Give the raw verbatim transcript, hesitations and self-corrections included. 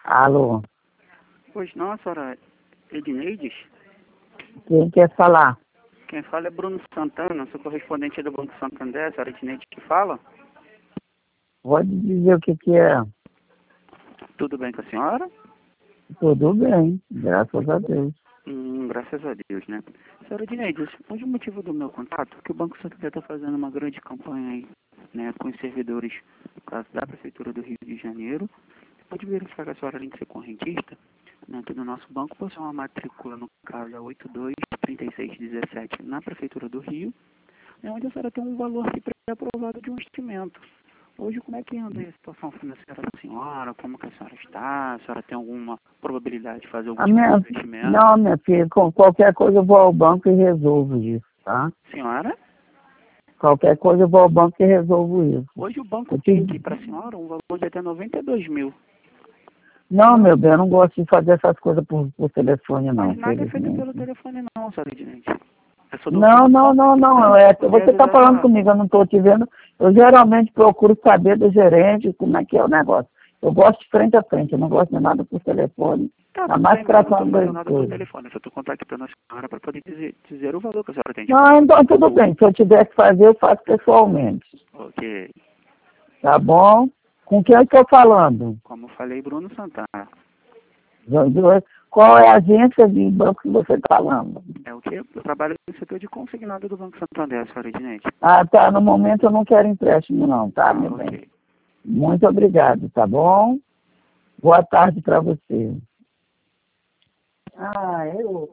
Alô, Pois não, senhora Edneides? quem quer falar? Quem fala é Bruno Santana, sou correspondente do Banco Santander, senhora Edneides que fala. Pode dizer o que que é. Tudo bem com a senhora? Tudo bem, graças a Deus. Hum, graças a Deus, né? Senhora Edneides, hoje o motivo do meu contato é que o Banco Santander está fazendo uma grande campanha aí, né, com os servidores da Prefeitura do Rio de Janeiro. Pode verificar que a senhora, além de ser correntista, né, que no nosso banco possui uma matrícula, no caso, é oito dois três seis um sete, na Prefeitura do Rio, é onde a senhora tem um valor que é aprovado de um investimento. Hoje, como é que anda a situação financeira da senhora? Como que a senhora está? A senhora tem alguma probabilidade de fazer algum A tipo minha, de investimento? não, minha filha, com qualquer coisa eu vou ao banco e resolvo isso, tá? Senhora? Qualquer coisa eu vou ao banco e resolvo isso. Hoje o banco Eu tem te- aqui para a senhora um valor de até noventa e dois mil. Não, meu bem, eu não gosto de fazer essas coisas por, por telefone, não, Mas nada é feito felizmente. pelo telefone não, senhora Edneides. Eu sou doutor Não, não, não, não. É, poder você está ajudar a falando senhora. comigo, eu não estou te vendo. Eu geralmente procuro saber do gerente como é que é o negócio. Eu gosto de frente a frente, eu não gosto de nada por telefone. Tá, A tudo mais bem, mas eu não estou tratando fazendo das nada por coisas. telefone. Eu só estou contactando a senhora para poder dizer, dizer o valor que a senhora tem de Não, então tudo bem. Se eu tiver que fazer, eu faço pessoalmente. Ok. Tá bom? Com quem eu estou falando? Como eu falei, Bruno Santana. Qual é a agência de banco que você está falando? É o quê? Eu trabalho no setor de consignado do Banco Santander, senhora Edneides. Ah, tá. No momento eu não quero empréstimo, não, tá, Ah, meu bem? ok. Muito obrigado, tá bom? Boa tarde para você. Ah, eu.